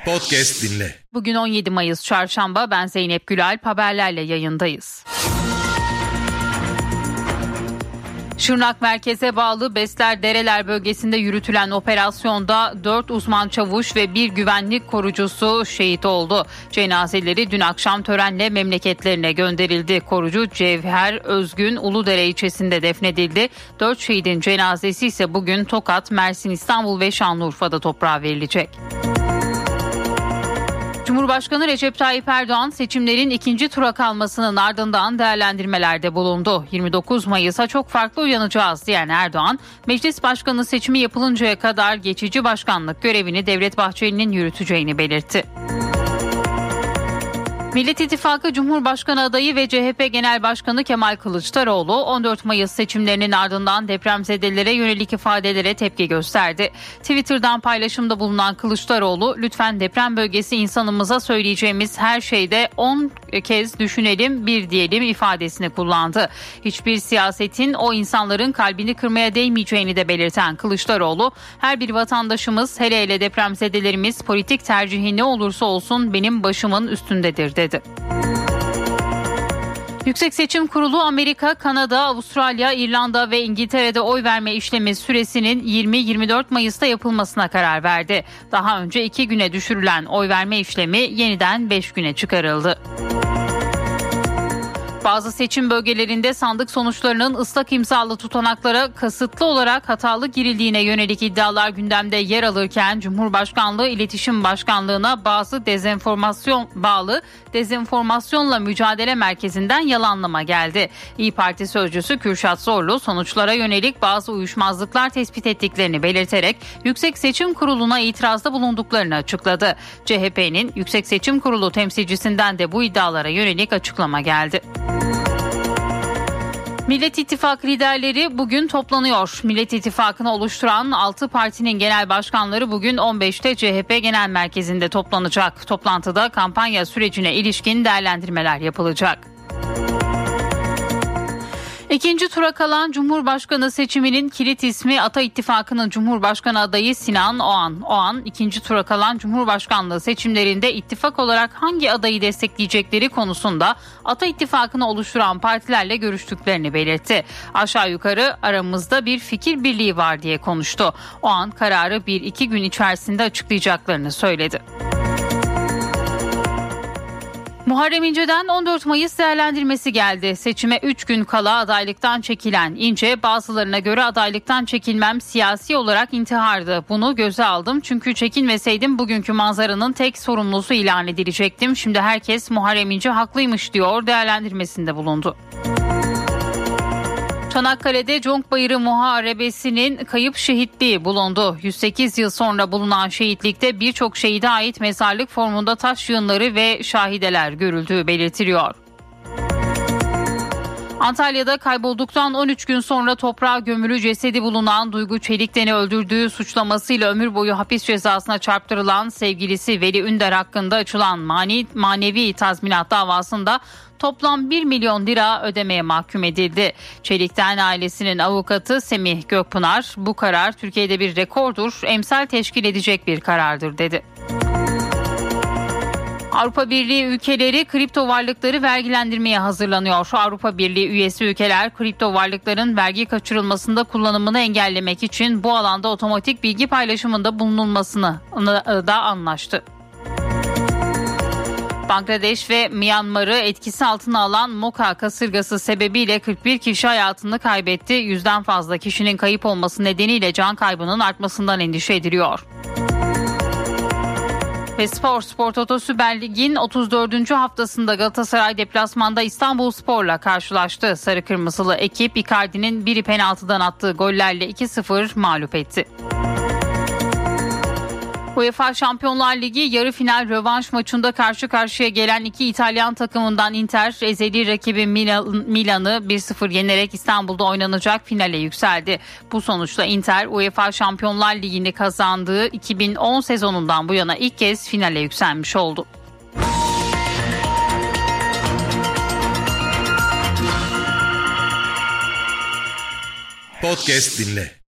Podcast dinle. Bugün 17 Mayıs Çarşamba, ben Zeynep Gülalp, haberlerle yayındayız. Şırnak merkeze bağlı Besler Dereler bölgesinde yürütülen operasyonda 4 uzman çavuş ve 1 güvenlik korucusu şehit oldu. Cenazeleri dün akşam törenle memleketlerine gönderildi. Korucu Cevher Özgün Uludere ilçesinde defnedildi. 4 şehidin cenazesi ise bugün Tokat, Mersin, İstanbul ve Şanlıurfa'da toprağa verilecek. Cumhurbaşkanı Recep Tayyip Erdoğan seçimlerin ikinci tura kalmasının ardından değerlendirmelerde bulundu. 29 Mayıs'a çok farklı uyanacağız diyen Erdoğan, meclis başkanı seçimi yapılıncaya kadar geçici başkanlık görevini Devlet Bahçeli'nin yürüteceğini belirtti. Millet İttifakı Cumhurbaşkanı adayı ve CHP Genel Başkanı Kemal Kılıçdaroğlu 14 Mayıs seçimlerinin ardından depremzedelere yönelik ifadelere tepki gösterdi. Twitter'dan paylaşımda bulunan Kılıçdaroğlu, "Lütfen deprem bölgesi insanımıza söyleyeceğimiz her şeyde 10 kez düşünelim, bir diyelim" ifadesini kullandı. Hiçbir siyasetin o insanların kalbini kırmaya değmeyeceğini de belirten Kılıçdaroğlu, "Her bir vatandaşımız, hele hele depremzedelerimiz, politik tercihi ne olursa olsun benim başımın üstündedir" dedi. Yüksek Seçim Kurulu Amerika, Kanada, Avustralya, İrlanda ve İngiltere'de oy verme işlemi süresinin 20-24 Mayıs'ta yapılmasına karar verdi. Daha önce 2 güne düşürülen oy verme işlemi yeniden 5 güne çıkarıldı. Bazı seçim bölgelerinde sandık sonuçlarının ıslak imzalı tutanaklara kasıtlı olarak hatalı girildiğine yönelik iddialar gündemde yer alırken Cumhurbaşkanlığı İletişim Başkanlığı'na bazı dezenformasyonla mücadele merkezinden yalanlama geldi. İYİ Parti sözcüsü Kürşat Zorlu sonuçlara yönelik bazı uyuşmazlıklar tespit ettiklerini belirterek Yüksek Seçim Kurulu'na itirazda bulunduklarını açıkladı. CHP'nin Yüksek Seçim Kurulu temsilcisinden de bu iddialara yönelik açıklama geldi. Millet İttifakı liderleri bugün toplanıyor. Millet İttifakı'nı oluşturan 6 partinin genel başkanları bugün 15'te CHP Genel Merkezi'nde toplanacak. Toplantıda kampanya sürecine ilişkin değerlendirmeler yapılacak. İkinci tura kalan Cumhurbaşkanı seçiminin kilit ismi Ata İttifakı'nın Cumhurbaşkanı adayı Sinan Oğan. Oğan, ikinci tura kalan Cumhurbaşkanlığı seçimlerinde ittifak olarak hangi adayı destekleyecekleri konusunda Ata İttifakı'nı oluşturan partilerle görüştüklerini belirtti. Aşağı yukarı aramızda bir fikir birliği var diye konuştu. Oğan, kararı 1-2 gün içerisinde açıklayacaklarını söyledi. Muharrem İnce'den 14 Mayıs değerlendirmesi geldi. Seçime 3 gün kala adaylıktan çekilen İnce, bazılarına göre adaylıktan çekilmem siyasi olarak intihardı. Bunu göze aldım çünkü çekilmeseydim bugünkü manzaranın tek sorumlusu ilan edilecektim. Şimdi herkes Muharrem İnce haklıymış diyor değerlendirmesinde bulundu. Çanakkale'de Conk Bayırı Muharebesi'nin kayıp şehitliği bulundu. 108 yıl sonra bulunan şehitlikte birçok şehide ait mezarlık formunda taş yığınları ve şahideler görüldüğü belirtiliyor. Antalya'da kaybolduktan 13 gün sonra toprağa gömülü cesedi bulunan Duygu Çelikten'i öldürdüğü suçlamasıyla ömür boyu hapis cezasına çarptırılan sevgilisi Veli Ünder hakkında açılan manevi tazminat davasında toplam 1 milyon lira ödemeye mahkum edildi. Çelikten ailesinin avukatı Semih Gökpınar, "Bu karar Türkiye'de bir rekordur, emsal teşkil edecek bir karardır" dedi. Avrupa Birliği ülkeleri kripto varlıkları vergilendirmeye hazırlanıyor. Avrupa Birliği üyesi ülkeler kripto varlıkların vergi kaçırılmasında kullanımını engellemek için bu alanda otomatik bilgi paylaşımında bulunulmasını da anlaştı. Bangladeş ve Myanmar'ı etkisi altına alan Moka kasırgası sebebiyle 41 kişi hayatını kaybetti. 100'den fazla kişinin kayıp olması nedeniyle can kaybının artmasından endişe ediliyor. Ve Spor Toto Süper Lig'in 34. haftasında Galatasaray deplasmanda İstanbulspor'la karşılaştı. Sarı Kırmızılı ekip Icardi'nin biri penaltıdan attığı gollerle 2-0 mağlup etti. UEFA Şampiyonlar Ligi yarı final rövanş maçında karşı karşıya gelen iki İtalyan takımından Inter, ezeli rakibi Milan'ı 1-0 yenerek İstanbul'da oynanacak finale yükseldi. Bu sonuçla Inter, UEFA Şampiyonlar Ligi'ni kazandığı 2010 sezonundan bu yana ilk kez finale yükselmiş oldu. Podcast dinle.